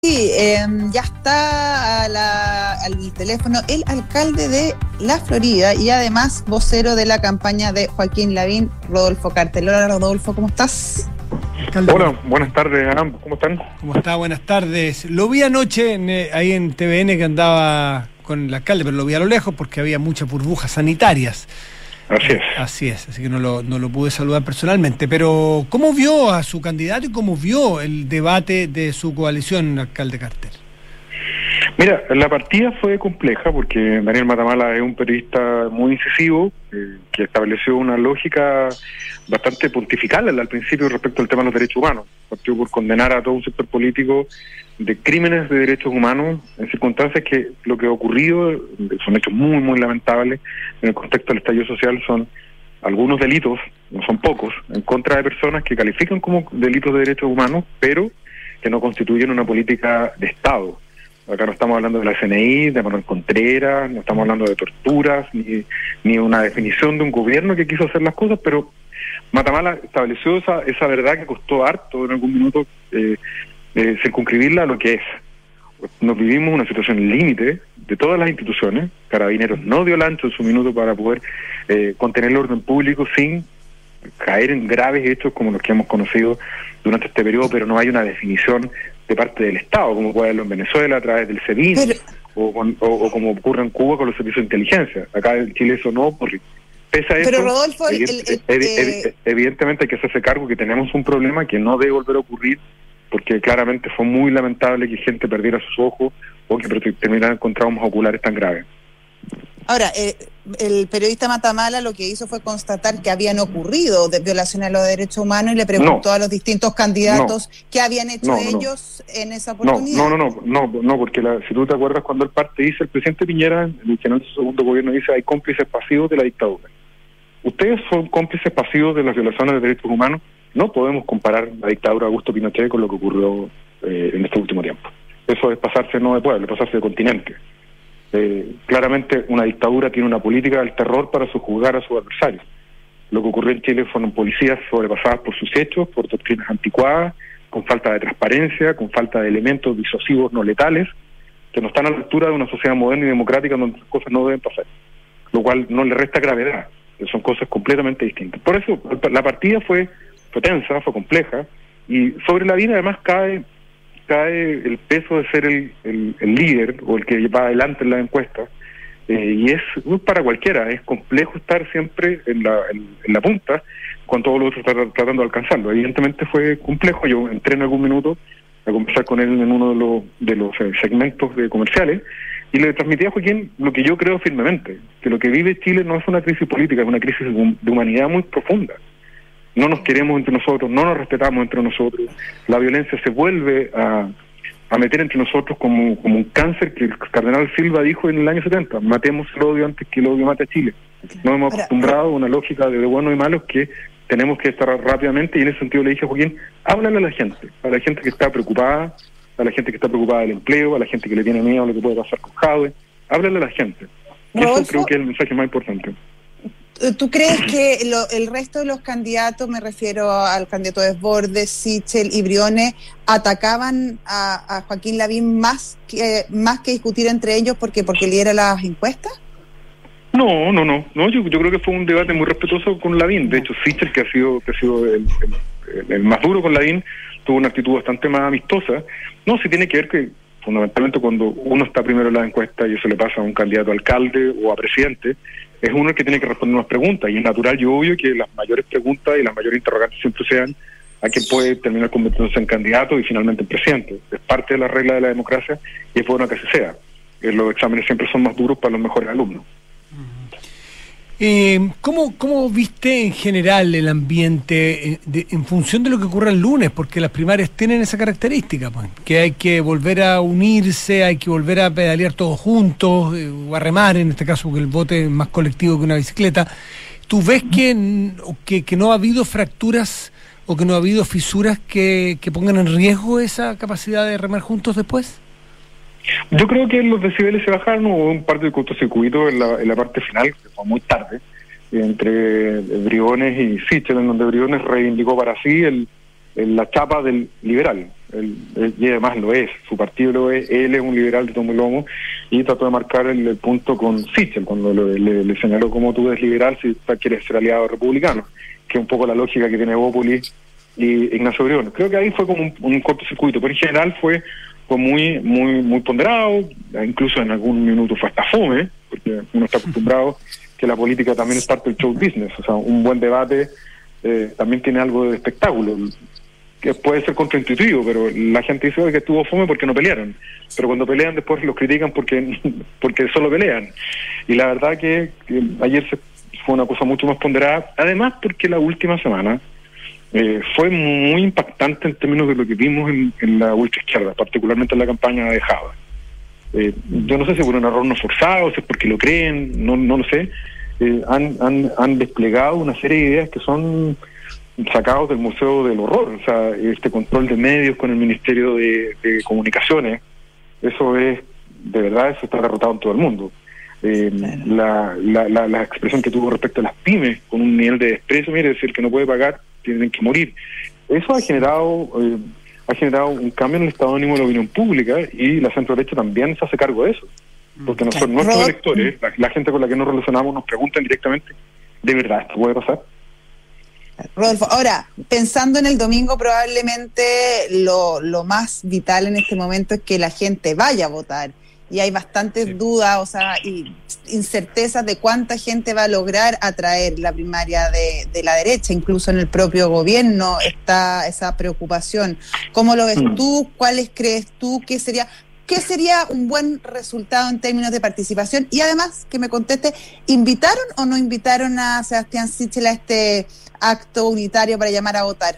Sí, ya está al teléfono el alcalde de La Florida y además vocero de la campaña de Joaquín Lavín, Rodolfo Carter. Hola Rodolfo, ¿cómo estás? Alcalde. Hola, buenas tardes a ambos, ¿cómo están? ¿Cómo está? Buenas tardes. Lo vi anoche ahí en TVN que andaba con el alcalde, pero lo vi a lo lejos porque había muchas burbujas sanitarias. Así es. Así que no lo pude saludar personalmente. Pero, ¿cómo vio a su candidato y cómo vio el debate de su coalición, alcalde Carter? Mira, la partida fue compleja porque Daniel Matamala es un periodista muy incisivo, que estableció una lógica bastante pontifical al principio respecto al tema de los derechos humanos. Partió por condenar a todo un sector político de crímenes de derechos humanos en circunstancias que lo que ha ocurrido son hechos muy, muy lamentables en el contexto del estallido social. Son algunos delitos, no son pocos, en contra de personas que califican como delitos de derechos humanos, pero que no constituyen una política de Estado. Acá no estamos hablando de la CNI, de Manuel Contreras, no estamos hablando de torturas, ni una definición de un gobierno que quiso hacer las cosas, pero Matamala estableció esa verdad que costó harto en algún minuto circunscribirla a lo que es. Nos vivimos una situación límite de todas las instituciones. Carabineros no dio el ancho en su minuto para poder contener el orden público sin caer en graves hechos como los que hemos conocido durante este periodo, pero no hay una definición de parte del Estado, como puede haberlo en Venezuela a través del SEBIN, o como ocurre en Cuba con los servicios de inteligencia. Acá en Chile eso no ocurre. Pese a eso, pero Rodolfo, evidentemente hay que hacerse cargo que tenemos un problema que no debe volver a ocurrir, porque claramente fue muy lamentable que gente perdiera sus ojos o que terminaran con traumas oculares tan graves. Ahora, el periodista Matamala lo que hizo fue constatar que habían ocurrido violaciones a los derechos humanos y le preguntó a los distintos candidatos qué habían hecho ellos en esa oportunidad. No, porque si tú te acuerdas cuando el parte dice, el presidente Piñera, en el final de su segundo gobierno, dice hay cómplices pasivos de la dictadura. Ustedes son cómplices pasivos de las violaciones de derechos humanos. No podemos comparar la dictadura de Augusto Pinochet con lo que ocurrió en este último tiempo. Eso es pasarse no de pueblo, es pasarse de continente. Claramente una dictadura tiene una política del terror para subjugar a sus adversarios. Lo que ocurrió en Chile fueron policías sobrepasadas por sus hechos, por doctrinas anticuadas, con falta de transparencia, con falta de elementos disuasivos no letales, que no están a la altura de una sociedad moderna y democrática donde las cosas no deben pasar, lo cual no le resta gravedad. Son cosas completamente distintas. Por eso la partida fue tensa, fue compleja, y sobre Lavín además cae el peso de ser el líder o el que va adelante en la encuesta, y es para cualquiera, es complejo estar siempre en la punta cuando todos los otros están tratando de alcanzarlo. Evidentemente fue complejo. Yo entré en algún minuto a conversar con él en uno de los segmentos comerciales y le transmití a Joaquín lo que yo creo firmemente, que lo que vive Chile no es una crisis política, es una crisis de humanidad muy profunda. No nos queremos entre nosotros, no nos respetamos entre nosotros, la violencia se vuelve a meter entre nosotros como un cáncer que el cardenal Silva dijo en el año 70, matemos el odio antes que el odio mate a Chile. Nos hemos acostumbrado a una lógica de buenos y malos que tenemos que estar rápidamente, y en ese sentido le dije a Joaquín, háblale a la gente que está preocupada, a la gente que está preocupada del empleo, a la gente que le tiene miedo a lo que puede pasar con Jadwe, háblale a la gente. Eso creo que es el mensaje más importante. ¿Tú crees que el resto de los candidatos, me refiero al candidato Desbordes, Sichel y Briones, atacaban a Joaquín Lavín más que discutir entre ellos porque lidera las encuestas? No, yo creo que fue un debate muy respetuoso con Lavín. De hecho, Sichel, que ha sido el más duro con Lavín, tuvo una actitud bastante más amistosa. No, se tiene que ver que fundamentalmente cuando uno está primero en la encuesta y eso le pasa a un candidato a alcalde o a presidente, es uno el que tiene que responder unas preguntas, y es natural y obvio que las mayores preguntas y las mayores interrogantes siempre sean a quién puede terminar convirtiéndose en candidato y finalmente en presidente. Es parte de la regla de la democracia y es bueno que así sea. Los exámenes siempre son más duros para los mejores alumnos. ¿Cómo viste en general el ambiente en función de lo que ocurre el lunes? Porque las primarias tienen esa característica, pues, que hay que volver a unirse, hay que volver a pedalear todos juntos, o a remar en este caso, porque el bote es más colectivo que una bicicleta. ¿Tú ves que no ha habido fracturas o que no ha habido fisuras que pongan en riesgo esa capacidad de remar juntos después? Yo creo que los decibeles se bajaron, hubo un par de cortocircuitos en la parte final, que fue muy tarde, entre Briones y Sichel, en donde Briones reivindicó para sí la chapa del liberal. Y además lo es, su partido lo es, él es un liberal de tomo y lomo, y trató de marcar el punto con Sichel, cuando le señaló como tú eres liberal si quieres ser aliado republicano, que es un poco la lógica que tiene Bópoli y Ignacio Briones. Creo que ahí fue como un cortocircuito, pero en general fue muy ponderado, incluso en algún minuto fue hasta fome, porque uno está acostumbrado que la política también es parte del show business, o sea, un buen debate también tiene algo de espectáculo, que puede ser contraintuitivo, pero la gente dice que estuvo fome porque no pelearon, pero cuando pelean después los critican porque solo pelean, y la verdad que ayer fue una cosa mucho más ponderada, además porque la última semana fue muy impactante en términos de lo que vimos en la ultraizquierda, particularmente en la campaña de Java. Yo no sé si fue un error no forzado, si es porque lo creen, no lo sé. Han desplegado una serie de ideas que son sacados del Museo del Horror, o sea, este control de medios con el Ministerio de Comunicaciones, eso es, de verdad, eso está derrotado en todo el mundo. La expresión que tuvo respecto a las pymes, con un nivel de desprecio, mire, decir que no puede pagar, tienen que morir. Eso ha generado un cambio en el estado de ánimo de la opinión pública, y la centro derecha también se hace cargo de eso. Porque nuestros electores, la gente con la que nos relacionamos, nos preguntan directamente, ¿de verdad esto puede pasar? Rodolfo, ahora, pensando en el domingo, probablemente lo más vital en este momento es que la gente vaya a votar. Y hay bastantes dudas, o sea, y incertezas de cuánta gente va a lograr atraer la primaria de la derecha. Incluso en el propio gobierno está esa preocupación. ¿Cómo lo ves tú? ¿Cuáles crees tú que sería un buen resultado en términos de participación? Y además, que me conteste, ¿invitaron o no invitaron a Sebastián Sichel a este acto unitario para llamar a votar?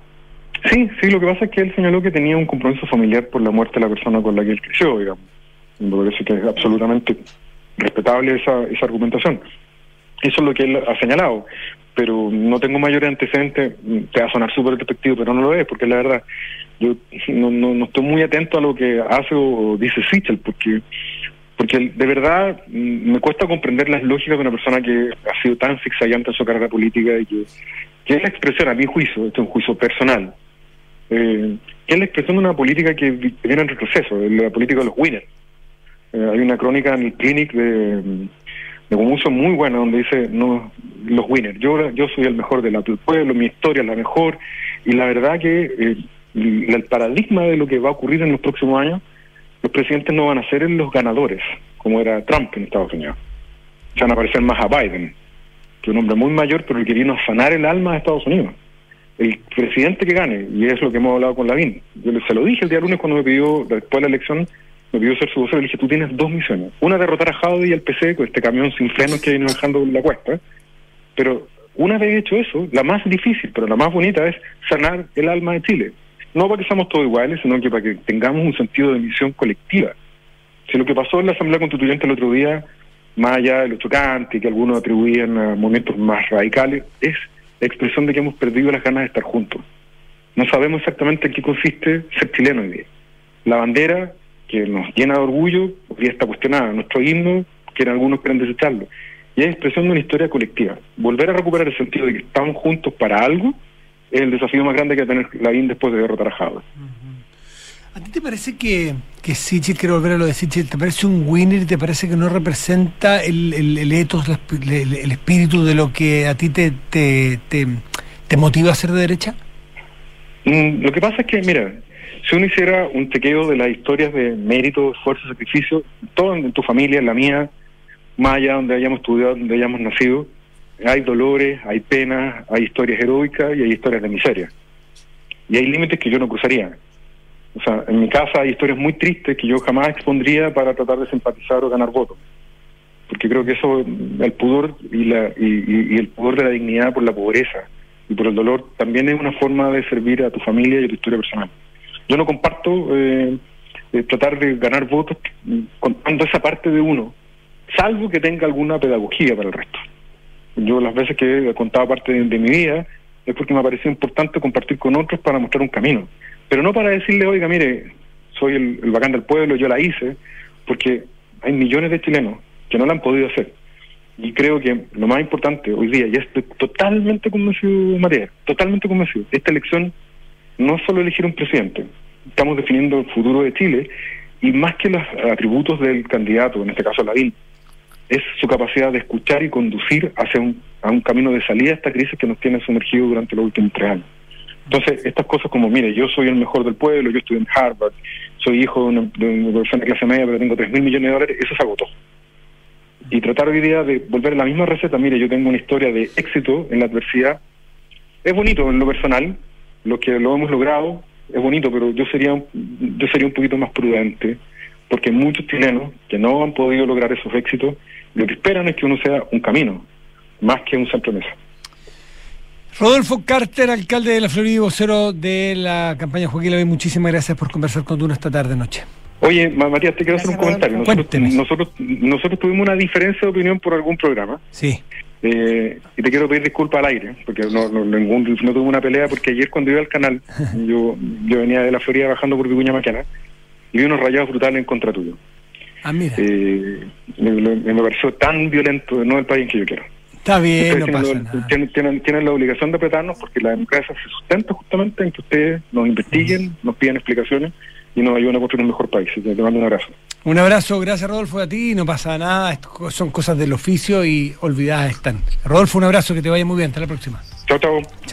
Sí, lo que pasa es que él señaló que tenía un compromiso familiar por la muerte de la persona con la que él creció, digamos. Me parece que es absolutamente respetable esa argumentación. Eso es lo que él ha señalado, pero no tengo mayores antecedentes. Te va a sonar súper despectivo, pero no lo es, porque la verdad, yo no estoy muy atento a lo que hace o dice Sichel, porque de verdad me cuesta comprender las lógicas de una persona que ha sido tan zigzagueante en su carrera política, y que es la expresión, a mi juicio, este es un juicio personal, que es la expresión de una política que viene en retroceso, la política de los winners. Hay una crónica en el Clinic de Gumucio muy buena, donde dice, no, los winners, yo soy el mejor del pueblo, mi historia es la mejor, y la verdad que el paradigma de lo que va a ocurrir en los próximos años, los presidentes no van a ser los ganadores, como era Trump en Estados Unidos. Se van a parecer más a Biden, que es un hombre muy mayor, pero el que vino a sanar el alma de Estados Unidos. El presidente que gane, y es lo que hemos hablado con Lavín, yo se lo dije el día lunes cuando me pidió, después de la elección, me pidió ser su vocero, le dije, tú tienes dos misiones. Una, derrotar a Jaude y al PC con este camión sin frenos que viene bajando la cuesta. Pero una vez hecho eso, la más difícil, pero la más bonita, es sanar el alma de Chile. No para que seamos todos iguales, sino que para que tengamos un sentido de misión colectiva. Si lo que pasó en la Asamblea Constituyente el otro día, más allá de lo chocante que algunos atribuían a momentos más radicales, es la expresión de que hemos perdido las ganas de estar juntos. No sabemos exactamente en qué consiste ser chileno hoy día. La bandera, que nos llena de orgullo, hoy día está cuestionada. Nuestro himno, que en algunos quieren desecharlo. Y es expresión de una historia colectiva. Volver a recuperar el sentido de que estamos juntos para algo es el desafío más grande que va a tener Lavín después de derrotar a Jaude. ¿A ti te parece que Sichel, quiero volver a lo de Sichel, te parece un winner y te parece que no representa el ethos, el espíritu de lo que a ti te motiva a ser de derecha? Lo que pasa es que, mira, si uno hiciera un chequeo de las historias de mérito, esfuerzo, sacrificio, todo en tu familia, en la mía, más allá donde hayamos estudiado, donde hayamos nacido, hay dolores, hay penas, hay historias heroicas y hay historias de miseria. Y hay límites que yo no cruzaría. O sea, en mi casa hay historias muy tristes que yo jamás expondría para tratar de simpatizar o ganar votos. Porque creo que eso, el pudor y el pudor de la dignidad por la pobreza y por el dolor, también es una forma de servir a tu familia y a tu historia personal. Yo no comparto tratar de ganar votos contando esa parte de uno, salvo que tenga alguna pedagogía para el resto. Yo las veces que he contado parte de mi vida es porque me ha parecido importante compartir con otros para mostrar un camino, pero no para decirle, oiga, mire, soy el bacán del pueblo, yo la hice, porque hay millones de chilenos que no la han podido hacer. Y creo que lo más importante hoy día, y estoy totalmente convencido, María, totalmente convencido, esta elección no solo elegir un presidente, estamos definiendo el futuro de Chile, y más que los atributos del candidato, en este caso Lavín, es su capacidad de escuchar y conducir hacia un camino de salida a esta crisis que nos tiene sumergido durante los últimos 3 años. Entonces, estas cosas como, mire, yo soy el mejor del pueblo, yo estudié en Harvard, soy hijo de una persona de clase media, pero tengo $3.000 millones, eso se agotó. Y tratar hoy día de volver a la misma receta, mire, yo tengo una historia de éxito en la adversidad, es bonito en lo personal, lo que lo hemos logrado, es bonito, pero yo sería un poquito más prudente, porque muchos chilenos que no han podido lograr esos éxitos, lo que esperan es que uno sea un camino, más que un centro-mesa. Rodolfo Carter, alcalde de La Florida y vocero de la campaña Joaquín Lavín, muchísimas gracias por conversar con uno esta tarde-noche. Oye, Matías, te quiero hacer un comentario. Nosotros tuvimos una diferencia de opinión por algún programa. Sí. Y te quiero pedir disculpas al aire, porque no tuve una pelea, porque ayer cuando iba al canal, yo venía de La Florida bajando por Vicuña Maquena, y vi unos rayados brutales en contra tuyo. Ah, mira. Me pareció tan violento, no el país en que yo quiero. Está bien, no pasa nada. Tienen la obligación de apretarnos, porque la democracia se sustenta justamente en que ustedes nos investiguen, nos pidan explicaciones y nos ayuden a construir un mejor país. Te mando un abrazo. Un abrazo, gracias Rodolfo, a ti, no pasa nada, esto son cosas del oficio y olvidadas están. Rodolfo, un abrazo, que te vaya muy bien, hasta la próxima. Chao, chao.